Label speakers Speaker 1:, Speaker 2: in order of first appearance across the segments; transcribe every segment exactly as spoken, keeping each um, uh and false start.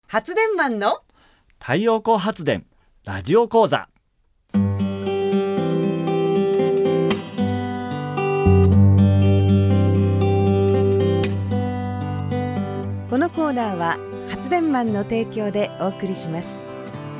Speaker 1: 発電マンの
Speaker 2: 太陽光発電ラジオ講座。
Speaker 1: このコーナーは発電マンの提供でお送りします。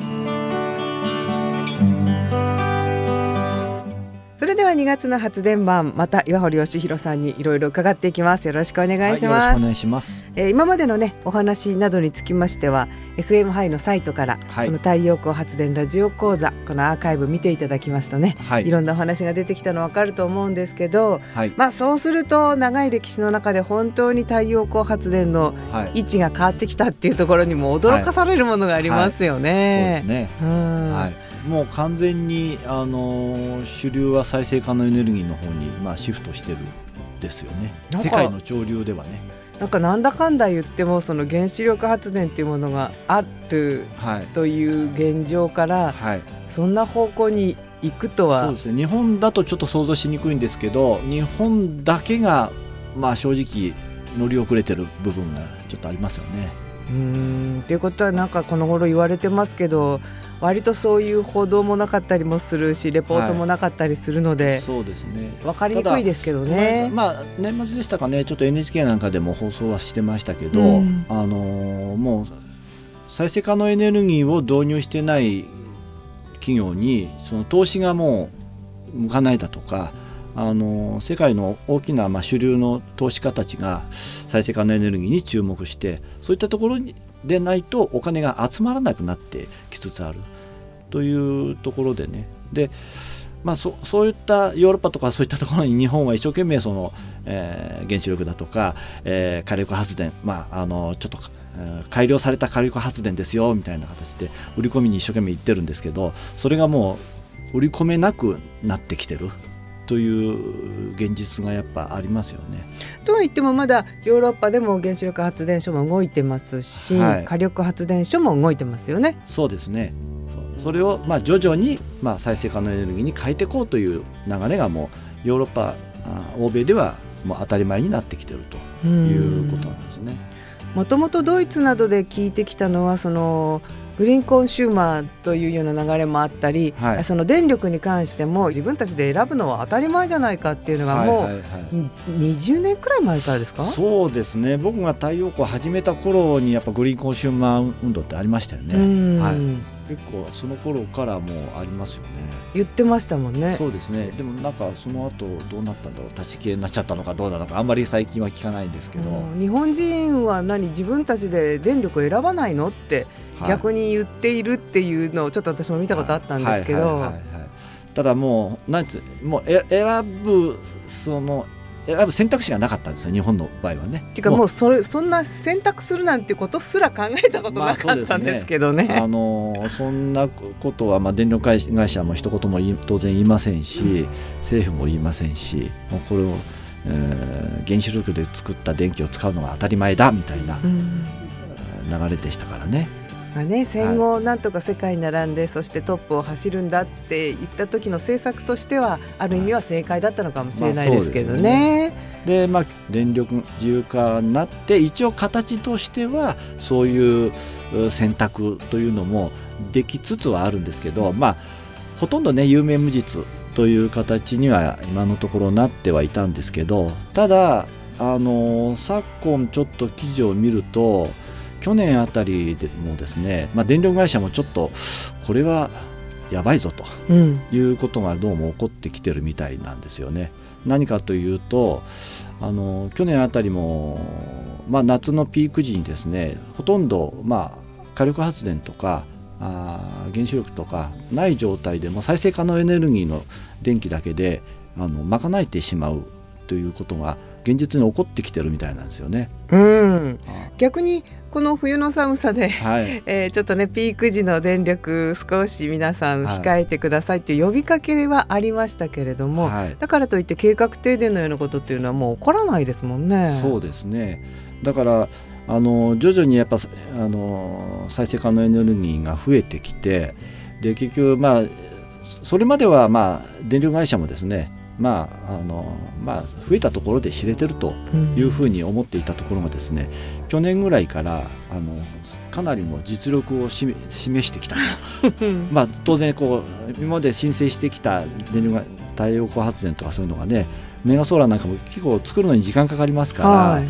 Speaker 1: それではにがつの発電マン、また岩堀義弘さんにいろいろ伺っていきます。よろしくお願いします。
Speaker 2: はい、よろしくお願いします。
Speaker 1: えー、今までのねお話などにつきましては エフエム ハイのサイトから、はい、この太陽光発電ラジオ講座、このアーカイブ見ていただきますとね、はい、いろんなお話が出てきたの分かると思うんですけど、はい、まあそうすると長い歴史の中で本当に太陽光発電の位置が変わってきたっていうところにも驚かされるものがありますよね。
Speaker 2: はいはい、そうですね。うん、はい、もう完全に、あのー、主流は再生可能エネルギーの方に、まあ、シフトしてるんですよね。世界の潮流ではね。
Speaker 1: なんかなんだかんだ言ってもその原子力発電っていうものがあるという現状から、はい、そんな方向に行くとは。
Speaker 2: そうですね。日本だとちょっと想像しにくいんですけど、日本だけが、まあ、正直乗り遅れてる部分がちょっとありますよね。
Speaker 1: うーんということはなんかこの頃言われてますけど、割とそういう報道もなかったりもするし、レポートもなかったりするので、はい、
Speaker 2: そうですね、
Speaker 1: 分かりにくいですけどね。
Speaker 2: まあ、年末でしたかね、ちょっと エヌエイチケー なんかでも放送はしてましたけど、うん、あのー、もう再生可能エネルギーを導入してない企業にその投資がもう向かないだとか、あのー、世界の大きな、まあ、主流の投資家たちが再生可能エネルギーに注目して、そういったところにでないとお金が集まらなくなってきつつあるというところでね。で、まあ、そ, そういったヨーロッパとかそういったところに日本は一生懸命その、えー、原子力だとか、えー、火力発電、まあ、あのちょっと、えー、改良された火力発電ですよみたいな形で売り込みに一生懸命言ってるんですけど、それがもう売り込めなくなってきてるという現実がやっぱありますよね。
Speaker 1: とは言ってもまだヨーロッパでも原子力発電所も動いてますし、はい、火力発電所も動いてますよね。
Speaker 2: そうですね。 そ, それをまあ徐々にまあ再生可能エネルギーに変えていこうという流れがもうヨーロッパ、欧米ではもう当たり前になってきているということなんですね。
Speaker 1: もともとドイツなどで聞いてきたのはそのグリーンコンシューマーというような流れもあったり、はい、その電力に関しても自分たちで選ぶのは当たり前じゃないかっていうのがもうにじゅうねんくらい前からですか。
Speaker 2: そうですね。僕が太陽光を始めた頃にやっぱグリーンコンシューマー運動ってありましたよね。はい、結構その頃からもうありますよね。
Speaker 1: 言ってましたもんね。
Speaker 2: そうですね。でもなんかその後どうなったんだろう、立ち消えになっちゃったのかどうなのかあんまり最近は聞かないんですけど、
Speaker 1: 日本人は何自分たちで電力を選ばないのって逆に言っているっていうのをちょっと私も見たことあったんですけど、
Speaker 2: ただもうなんつもうえ選ぶその選ぶ選択肢がなかったんですよ、日本の場合はね。
Speaker 1: ていうかもう そ, れそんな選択するなんてことすら考えたことなかったんですけどね。
Speaker 2: まあ、そうですね。あのそんなことはまあ電力会社も一言も当然言いませんし、うん、政府も言いませんし、もうこれを、えー、原子力で作った電気を使うのが当たり前だみたいな流れでしたからね。
Speaker 1: まあね、戦後なんとか世界に並んで、はい、そしてトップを走るんだって言った時の政策としてはある意味は正解だったのかもしれないですけどね。
Speaker 2: で、まあ、電力自由化になって一応形としてはそういう選択というのもできつつはあるんですけど、まあ、ほとんどね有名無実という形には今のところなってはいたんですけど、ただあの昨今ちょっと記事を見ると去年あたりでもですね、まあ、電力会社もちょっとこれはやばいぞということがどうも起こってきてるみたいなんですよね。何かというとあの去年あたりも、まあ、夏のピーク時にですねほとんど、まあ、火力発電とかあ原子力とかない状態でも再生可能エネルギーの電気だけであの賄えてしまうということが現実に起こってきてるみたいなんですよね。
Speaker 1: うん、逆にこの冬の寒さで、はいえー、ちょっとねピーク時の電力少し皆さん控えてくださいっていう呼びかけはありましたけれども、はい、だからといって計画停電のようなことっていうのはもう起こらないですもんね。
Speaker 2: そうですね。だからあの徐々にやっぱあの再生可能エネルギーが増えてきて、で結局まあそれまではまあ電力会社もですねまああのまあ、増えたところで知れてるというふうに思っていたところがですね、うん、去年ぐらいからあのかなりの実力を示してきたとまあ当然こう今まで申請してきた電力太陽光発電とかそういうのがね、メガソーラーなんかも結構作るのに時間かかりますから、はい、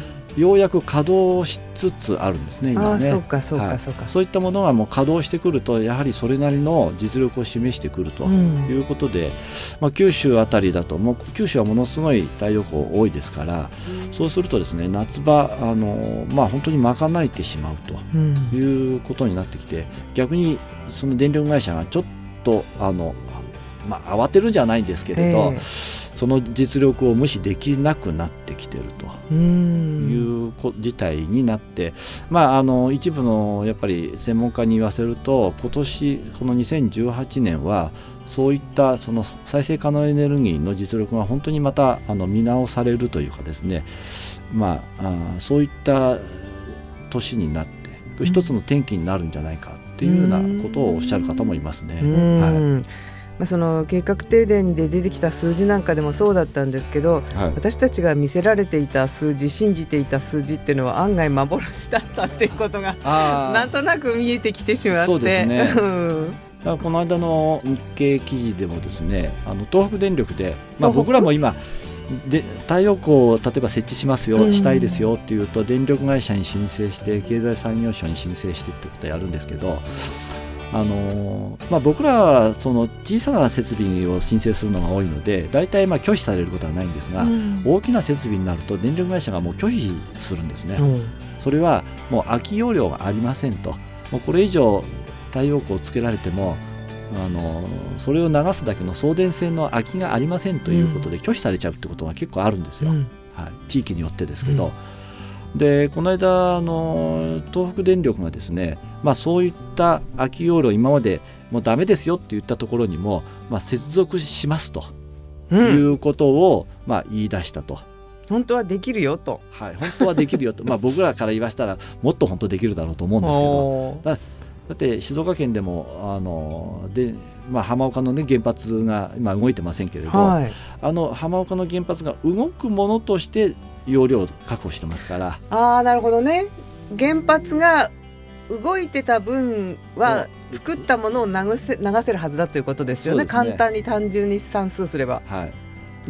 Speaker 2: ようやく稼働しつつあるんですね今ね。
Speaker 1: あ、そうかそうかそうか、はい、
Speaker 2: そういったものがもう稼働してくるとやはりそれなりの実力を示してくるということで、うん、まあ、九州あたりだともう九州はものすごい太陽光多いですから、うん、そうするとですね夏場あの、まあ、本当に賄えてしまうということになってきて、うん、逆にその電力会社がちょっとあの、まあ、慌てるんじゃないんですけれど、えーその実力を無視できなくなってきているという事態になって、まあ、あの一部のやっぱり専門家に言わせると、今年このにせんじゅうはちねんはそういったその再生可能エネルギーの実力が本当にまたあの見直されるというかですね、まあ、あそういった年になって一つの転機になるんじゃないかっていうようなことをおっしゃる方もいますね。はい、
Speaker 1: まあ、その計画停電で出てきた数字なんかでもそうだったんですけど、はい、私たちが見せられていた数字、信じていた数字っていうのは案外幻だったっていうことがなんとなく見えてきてしまって。
Speaker 2: そうですねこの間の日経記事でもですね、あの東北電力で、まあ、僕らも今で太陽光を例えば設置しますよ、うん、したいですよっていうと電力会社に申請して経済産業省に申請してってことをやるんですけど、あのまあ、僕らはその小さな設備を申請するのが多いので大体まあ拒否されることはないんですが、うん、大きな設備になると電力会社がもう拒否するんですね、うん、それはもう空き容量がありませんと、もうこれ以上太陽光をつけられてもあのそれを流すだけの送電線の空きがありませんということで拒否されちゃうってことが結構あるんですよ、うん、はい、地域によってですけど、うん、でこの間あの東北電力がですね、まあ、そういった空き容量今までもうダメですよって言ったところにも、まあ、接続しますということを、うん、まあ、言い出したと。
Speaker 1: 本当はできるよと、
Speaker 2: はい、本当はできるよとまあ僕らから言わせたらもっと本当できるだろうと思うんですけど、だだって静岡県でもあので、まあ、浜岡の、ね、原発が今動いてませんけれど、はい、あの浜岡の原発が動くものとして容量を確保してますから。
Speaker 1: あー、なるほどね。原発が動いてた分は作ったものを流せ、流せるはずだということですよ ね, ですね簡単に単純に算数すれば、
Speaker 2: はい、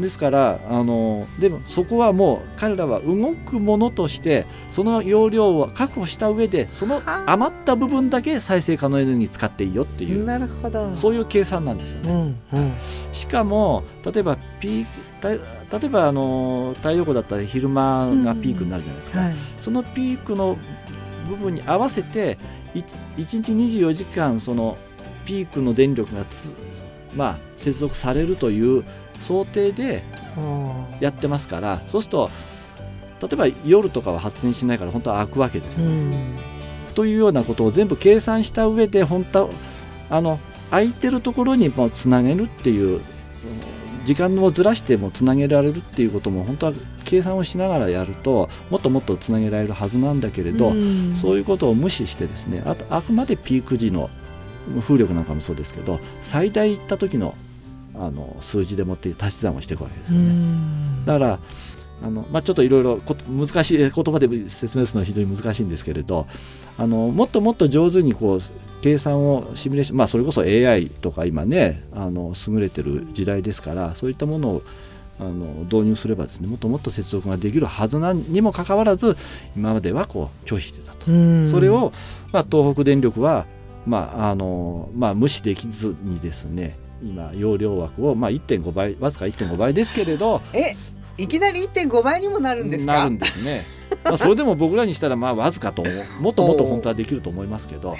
Speaker 2: ですからあのでもそこはもう彼らは動くものとしてその容量を確保した上でその余った部分だけ再生可能エネルギー使っていいよっていう、
Speaker 1: なるほど、
Speaker 2: そういう計算なんですよね、うんうん、しかも例えばピーク例えばあの太陽光だったら昼間がピークになるじゃないですか、うんはい、そのピークの部分に合わせていちにちにじゅうよじかんそのピークの電力がつ、まあ、接続されるという想定でやってますから、そうすると例えば夜とかは発電しないから本当は空くわけですよ、うん、というようなことを全部計算した上で本当はあの空いてるところにもつなげるっていう時間をずらしてもつなげられるっていうことも本当は計算をしながらやるともっともっとつなげられるはずなんだけれど、うん、そういうことを無視してですね、あとあくまでピーク時の風力なんかもそうですけど最大行った時のあの数字でもって足し算をしていくわけですよね。だからあの、まあ、ちょっといろいろ難しい言葉で説明するのは非常に難しいんですけれど、あのもっともっと上手にこう計算をシミュレーション、まあ、それこそ エーアイ とか今ねあの優れてる時代ですから、そういったものをあの導入すればですねもっともっと接続ができるはずなにもかかわらず今まではこう拒否してたと。それを、まあ、東北電力は、まああのまあ、無視できずにですね今容量枠を、まあ、いってんごばいわずか いってんごばいですけれど
Speaker 1: えいきなり いってんごばいにもなるんですか。
Speaker 2: なるんですねまあそれでも僕らにしたらまあわずかともっともっと本当はできると思いますけど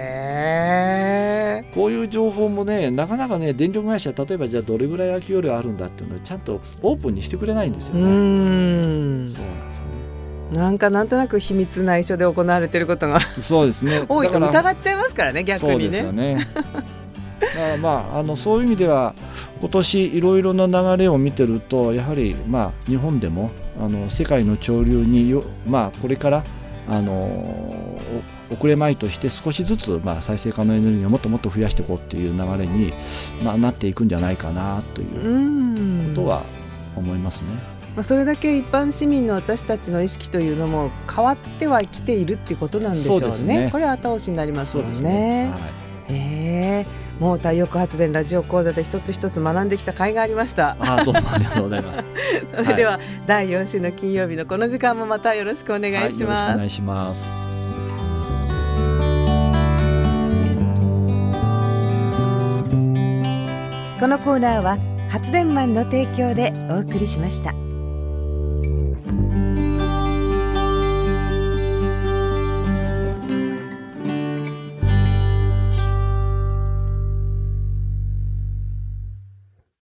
Speaker 1: へ
Speaker 2: こういう情報もねなかなかね電力会社例えばじゃあどれぐらい空き容量あるんだっていうのをちゃんとオープンにしてくれないんですよね。うーんそうなんですよ
Speaker 1: ね。なんかなんとなく秘密内緒で行われていることが
Speaker 2: そうですね
Speaker 1: 多いと疑っちゃいますからね逆にね。
Speaker 2: そうですよねだからまあ、あのそういう意味では今年いろいろな流れを見てるとやはりまあ日本でもあの世界の潮流によ、まあ、これからあの遅れまいとして少しずつ、まあ、再生可能エネルギーをもっともっと増やしていこうっていう流れに、まあ、なっていくんじゃないかなということは思いますね。
Speaker 1: まあ、それだけ一般市民の私たちの意識というのも変わってはきているっていうことなんでしょう ね, そうですね。これは後押しになりますもん ね, ね、はい、えー、もう太陽光発電ラジオ講座で一つ一つ学んできた甲斐がありました。
Speaker 2: あ、どうもありがとうございます
Speaker 1: それでは、はい、だいよん週の金曜日のこの時間もまたよろしくお願いします。はい、よろしくお
Speaker 2: 願いします。
Speaker 1: このコーナーは発電マンの提供でお送りしました。